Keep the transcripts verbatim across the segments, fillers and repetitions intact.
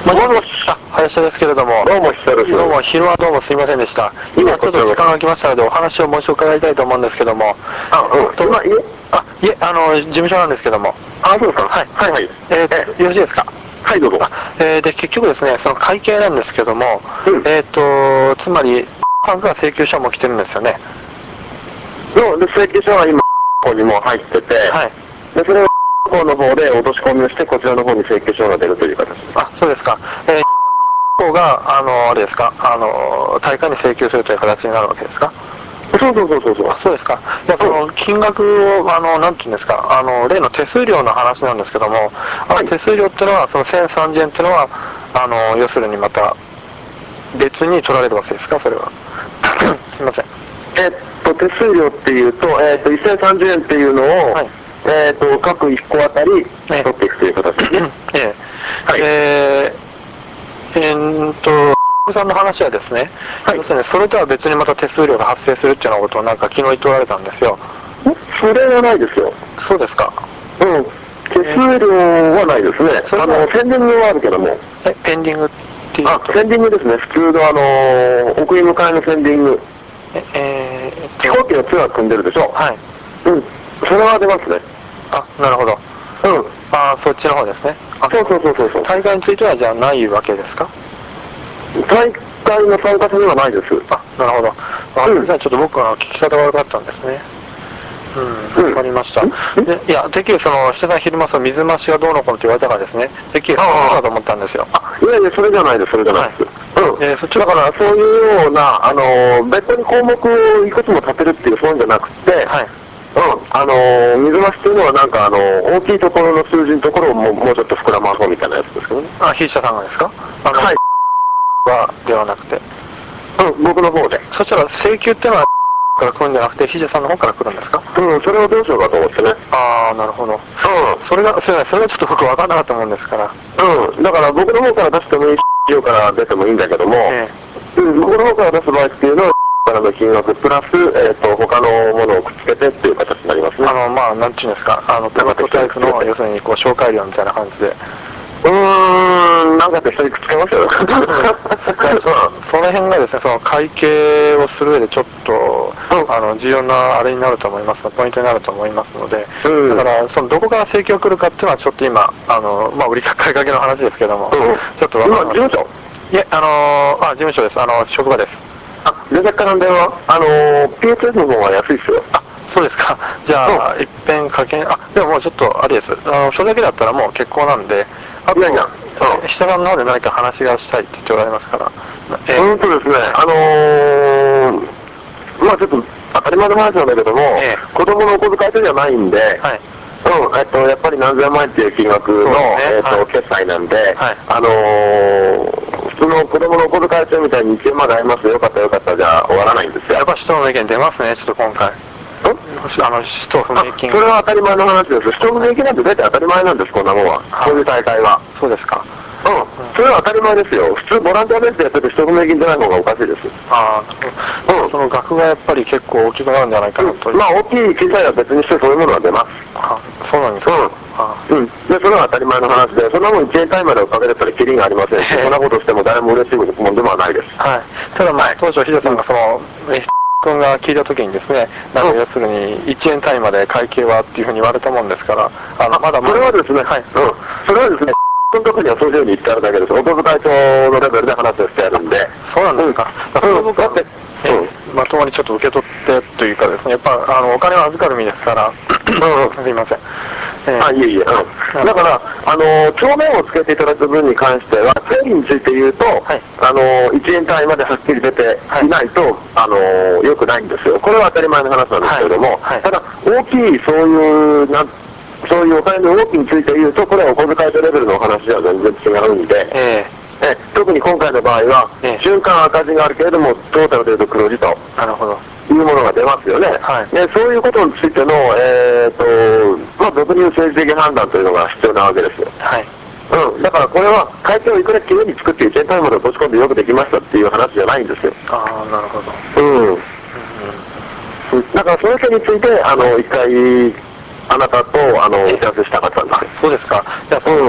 もしもし。あ、林田ですけれども。 どうも、久です。 どうも、昼はどうもすいませんでした。今ちょっと時間が空きましたので、お話をもう一度伺いたいと思うんですけども。 あ、うん。今、家あ、いえ、あの、事務所なんですけども。 あ、そうですか。 はい。 はいはい。 えー、よろしいですか？ はい、どうぞ。 あ、えー、で、結局ですね、その会計なんですけども、 うん、 えっと、つまり、さんが請求書も来てるんですよね。 ので、請求書は今、ここにも入ってて、 はい。 で、それを、この方で落とし込みをして、こちらの方に請求書が出るという形です。 あ、そうですか。えー、方が、あの、あれですか、あの、大会に請求するという形になるわけですか？ そうそうそうそうそう。 あ、そうですか。じゃあ、その金額を、あの、なんていうんですか、あの、例の手数料の話なんですけども、あの手数料っていうのは、そのせんさんじゅうえんっていうのは、あの、要するにまた、別に取られるわけですか、それは。すいません。 えっと、手数料っていうと、えっと、せんさんじゅうえんっていうのを、はい、えっと、各いっこあたり取っていくという形ですね。 ええ。 はい。 えー、えーっと、さんの話はですね、はい、要するにそれとは別にまた手数料が発生するっていうようなことをなんか昨日言っておられたんですよ。 それはないですよ。 そうですか。 うん。手数料はないですね。あの、ペンディングはあるけども。 え、ペンディングっていうと？ あ、センディングですね。普通のあの、送り迎えのセンディング。 え、えー、 飛行機のツアー組んでるでしょ。 はい。 うん。それは出ますね。 あ、なるほど。うん。ああ、そっちの方ですね。あ、 そうそうそうそうそう。 大会についてはじゃあないわけですか？ 大会の参加にはないです。 あ、なるほど。あ、うん、じゃあちょっと僕は聞き方が悪かったんですね。うん、わかりました。で、いや、てっきりその、下さん昼間その水増しがどうのこうのって言われたからですね、てっきりそうだと思ったんですよ。 あ、いやいや、それじゃないです、それじゃないです。はい、うん。えー、そっちだから、そういうような、あのー、別途に項目をいくつも立てるっていうそういうんじゃなくて、はい。うん、あのー、水増しっていうのはなんかあのー、大きいところの数字のところをもうもうちょっと膨らまそうみたいなやつですけどね。 あ、筆者さんがですか？あの、はい。は、ではなくて。 うん、僕の方で。 そしたら請求っていうのは、から来るんじゃなくて、筆者さんの方から来るんですか？ うん、それをどうしようかと思ってね。 ああ、なるほど。うん。それが、それが、それがちょっと僕分からなかったもんですから。 うん、だから僕の方から出してもいいし、から出てもいいんだけども、ええ、うん、僕の方から出す場合っていうのは、からの金額プラス、えっと、他のものをくっつけてっていう形になりますね。 あの、まあ、なんていうんですか、あの、ペットタイプの、要するに、こう、紹介料みたいな感じで。 うーん、なんかって人にくっつけますよ。 その辺がですね、その会計をする上でちょっと、うん、あの、重要なあれになると思います、ポイントになると思いますので、うん、だから、その、どこから請求が来るかっていうのは、ちょっと今、あの、まあ、売り買いかけの話ですけども、うん、ちょっとわからない。事務所？いえ、あのー、あ、事務所です。あの、職場です。 あ、連絡からの電話、あのー、ピーエスエス の方が安いですよ。あ、 そうですか。じゃあ、うん、いっぺんかけ、あ、でももうちょっと、あれです。あの、それだけだったらもう結構なんで、あと、いやいや、うん、下側の方で何か話がしたいって言っておられますから。えー、うんとですね、あのー、まあちょっと当たり前の話なんだけども、えー、子供のお小遣いじゃないんで、はい、うん、えっと、やっぱり何千万円っていう金額の、ね、えっと、はい、決済なんで、はい、あのー、普通の子供のお小遣い帳みたいにいちえんまでありますよ、よかったよかったじゃ終わらないんですよ。やっぱ使途不明金出ますね、ちょっと今回。あの、使途不明金。それは当たり前の話です。使途不明金なんて出て当たり前なんです、こんなもんは。こういう大会は。そうですか。うん。それは当たり前ですよ。普通ボランティアベースでやってて使途不明金出ない方がおかしいです。ああ、うん。その額がやっぱり結構大きくなるんじゃないかなと。まあ大きい小さいは別にしてそういうものは出ます。あ、そうなんですか。うん。うん。で、それは当たり前の話で、そんなもんいちえん単位までをかけれたらキリがありませんし、そんなことしても誰も嬉しいもんではないです。はい。ただまあ、当初ヒデさんがその、君が聞いたときにですね、なんか要するにいちえん単位まで会計はっていうふうに言われたもんですから、あのまだまだ。それはですね、はい。うん。それはですね、その時にはそういうふうに言ってあるだけです。お小遣い帳のレベルで話をしてあるんで。そうなんですか。うん。僕は、だって、うん、まともにちょっと受け取ってというかですね、やっぱあのお金を預かる身ですから、うん、すいません。えー、あ、いえいえ、うん。だから、あの、帳面をつけていただく分に関しては、経費について言うと、はい、あの、いちえん単位まではっきり出ていないと、はい、あの、良くないんですよ。これは当たり前の話なんですけれども、はいはい、ただ、大きいそういう、なんそういうお金の動きについて言うと、これはお小遣い帳レベルのお話では全然違うんで、えー、え特に今回の場合は、えー、瞬間赤字があるけれども、トータルで言うと黒字と。なるほど。いうものが出ますよね。はい、でそういうことについての、えーとまあ、俗に言う政治的判断というのが必要なわけですよ。はい、うん、だからこれは会計をいくらきれいに作っていちえん単位まで落とし込んでよくできましたっていう話じゃないんですよ。ああ、なるほど。うん。うん、だからその件について、あの、一回、あなたと、あの、打ち合わせしたかったんです。そうですか。じゃあ、その、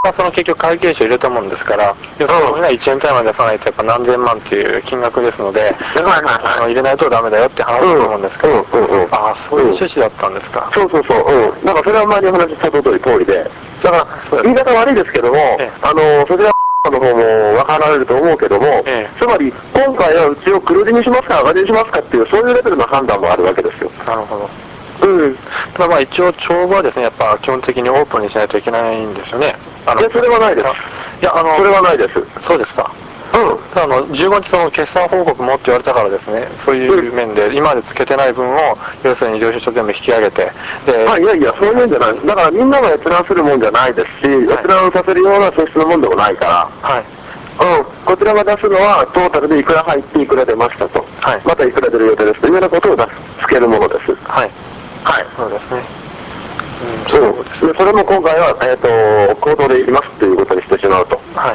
まあ、その結局会計士を入れたもんですから、要するにそれがいちえん単位まで出さないとやっぱ何千万っていう金額ですので、あの入れないとダメだよって話だと思うんですけど、ああ、そういう趣旨だったんですか。 そうそうそう、うん。だからそれは前にお話しした通り通りで、だから言い方悪いですけども、あの、そちらの方も分かられると思うけども、つまり今回はうちを黒字にしますか赤字にしますかっていうそういうレベルの判断もあるわけですよ。 なるほど。 うん。 ただまあ一応帳簿はですね、やっぱ基本的にオープンにしないといけないんですよね。 あの、いや、それはないです。 いや、あの、 それはないです。 そうですか。 うん。 あの、じゅうごにちその決算報告もって言われたからですね、そういう面で、今までつけてない分を、要するに領収書全部引き上げて、 で、まあ、いやいや、そういうんじゃない。だからみんなが閲覧するもんじゃないですし、閲覧させるような性質のもんでもないから、はい。うん、こちらが出すのは、トータルでいくら入っていくら出ましたと。はい。またいくら出る予定ですというようなことを出す、つけるものです。はい。はい。そうですね。うん、そうですね。それも今回は、えっと、行動でいきますということにしてしまうと。はい。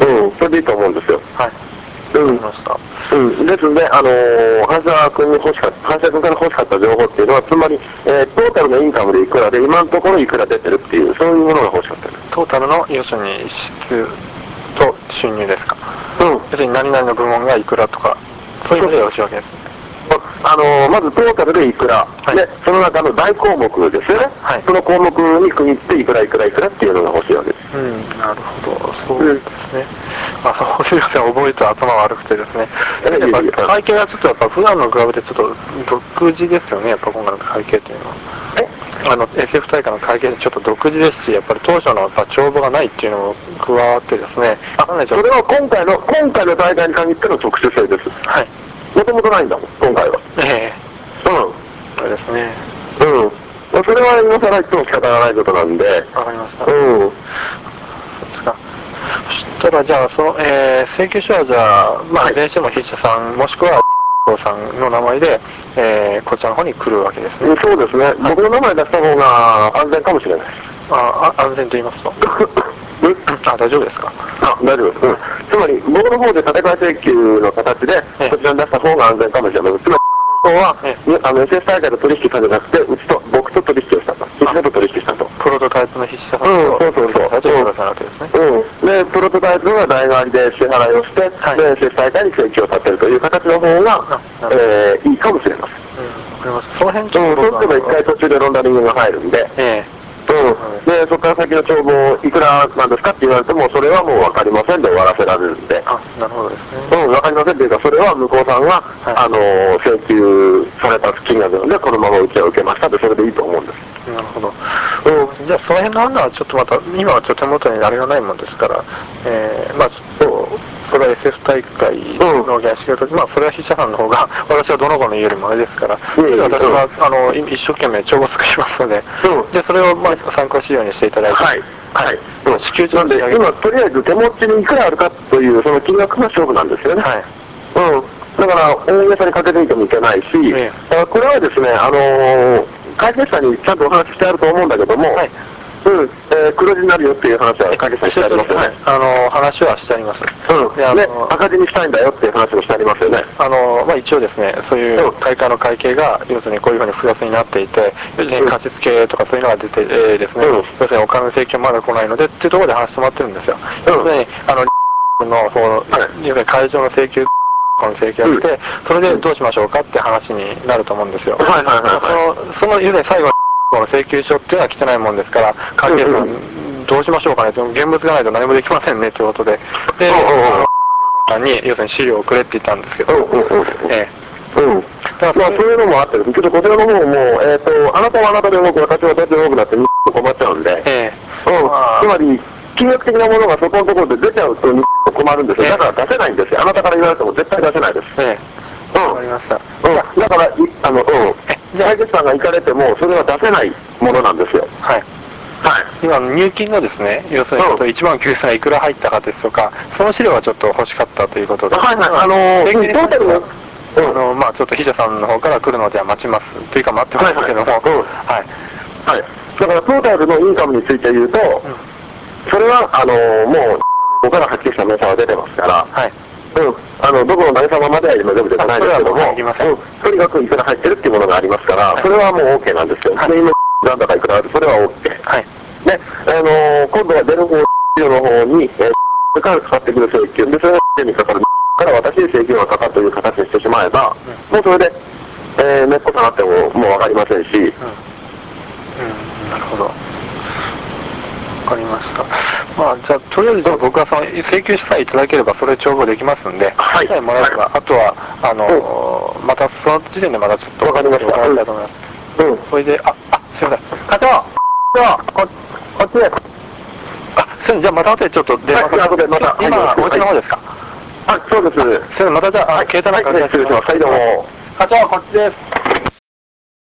うん、それでいいと思うんですよ。はい。うん。わかりました。うん。ですので、あのー、反射君に欲しかった、反射君から欲しかった情報っていうのは、つまり、えー、トータルのインカムでいくらで、今のところいくら出てるっていう、そういうものが欲しかったです。 トータルの、要するに、質と収入ですか。うん。要するに何々の部門がいくらとか、そういうのでよろしいわけです。 あのー、まずトータルでいくら、はい、で、その中の大項目ですよね。はい。その項目に区切っていくらいくらいくらっていうのが欲しいわけです。 うん、なるほど。そうですね。うん、あ、そういうの覚えて頭悪くてですね。やっぱ会計がちょっとやっぱ普段の比べてちょっと独自ですよね、やっぱ今回の会計っていうのは。えあの、エスエフ 大会の会計でちょっと独自ですし、やっぱり当初のやっぱ帳簿がないっていうのも加わってですね。 あ、それは今回の、今回の大会に限っての特殊性です。はい。もともとないんだもん、今回は。ええー。うん。 そうですね。 うん。それは今更言っても仕方がないことなんで。 わかりました。うん。そうですか。そしたらじゃあ、その、えー、請求書はじゃあ、まあ、いずれにしても筆者さん、もしくは、さんの名前で、えー、こちらの方に来るわけですね。 そうですね。はい、僕の名前出した方が安全かもしれない。 あ、あ安全と言いますとあ、大丈夫ですか。 あ、大丈夫です。うん。つまり、僕の方で建て替え請求の形で、こちらに出した方が安全かもしれない。つまり、は、あの、エスエフ 大会と取引されなくて、うちと、僕と取引をしたと。筆者と取引したと。 プロトタイプの筆者さんと、うん、そうそうそう。大丈夫なわけですね。 うん。で、プロトタイプは代替わりで支払いをして、はい、で、エスエフ 大会に請求を立てるという形の方が、えー、いいかもしれません。 うん、わかります。その辺ちょっと、うん、そうすれば一回途中でロンダリングが入るんで、ええうん、で、そこから先の帳簿いくらなんですかって言われても、それはもう分かりませんで終わらせられるんで。 あ、なるほどですね。 うん、分かりませんっていうか、それは向こうさんが、はい、あの、請求された金額なので、このままうちは受けましたって、それでいいと思うんです。 なるほど。うん、じゃあ、その辺の案はちょっとまた、今はちょっと手元にあれがないもんですから、えー、まあ、ちょっと、それは エスエフ 大会の原資料と、うん、まあ、それは筆者さんの方が、私はどの子の言うよりもあれですから、うん、私は、あの、一生懸命帳簿作りますので、うん、で、それを、まあ、参考資料にしていただいて、はい。はい。うん、支給なんで、今、とりあえず手持ちにいくらあるかという、その金額が勝負なんですよね。はい。うん。だから、大げさにかけてみてもいけないし、ええ、これはですね、あのー、会計士さんにちゃんとお話ししてあると思うんだけども、はい、うん、えー、黒字になるよっていう話は会計士さんにしてありますよね。はい、 あのー、話はしてあります。 うん。で、あのー、赤字にしたいんだよっていう話をしてありますよね。 あのー、まあ、一応ですね、そういう大会の会計が、要するにこういうふうに複雑になっていて、要するに貸付とかそういうのが出て、えー、ですね、うん、要するにお金の請求まだ来ないのでっていうところで話してもらってるんですよ。うん、要するに、あの、の、その、要するに会場の請求の請求が来て、うん、それでどうしましょうかって話になると思うんですよ。はいはいはい、はい。その、その、要するに最後の請求書っていうのは来てないもんですから、会計士さん、うん、どうしましょうかねって、現物がないと何もできませんねということで、で、あの、に、要するに資料をくれって言ったんですけど、ええ。うん。 だからまあそういうのもあってですね、ちょっとこちらの方も、えっと、あなたはあなたで動く、私は私で動くなって困っちゃうんで、ええ。うん。つまり、金額的なものがそこのところで出ちゃうと困るんですよ。だから出せないんですよ。あなたから言われても絶対出せないです。ええ。うん。わかりました。うん。だから、あの、うん。会計士さんが行かれても、それは出せないものなんですよ。はい。 はい、今、入金がですね、要するにいちまんきゅうせんいくら入ったかですとか、その資料がちょっと欲しかったということで、はいはい、あのー、トータルの、あのー、まあちょっと筆者さんの方から来るのでは待ちます、というか待ってますけども、はい、はいはい。だからトータルのインカムについて言うと、うん、それは、あのー、もう、ここからはっきりした明細は出てますから、はい。うん、あの、どこの何様までは今全部出てないですけども、うん、とにかくいくら入ってるっていうものがありますから、はい、それはもう OK なんですよ。はい、で、今、なんだかいくらある、それは OK。はい。で、あのー、今度は出る方の方に、えー、からかかってくる請求で、それがにかかるから私に請求がかかるという形にしてしまえば、うん、もうそれで、えー、ネット下がってももう分かりませんし、うん、うん、 なるほど。わかりました。まあ、じゃあ、とりあえず僕はその請求さえいただければそれ帳簿できますんで、はい、さえもらえば、はい、あとは、あのーうん、またその時点でまたちょっと、 わかりました。 伺いたいと思います。うん。それで、あ、あ、すいません。課長こ、こっちです。あ、すいません。じゃあまた後でちょっと電話かけて、また、 今、お家の方ですか？ あ、そうです。 すいません。またじゃあ、携帯なんかはい、失礼します。はい、どうも。 課長、こっちです。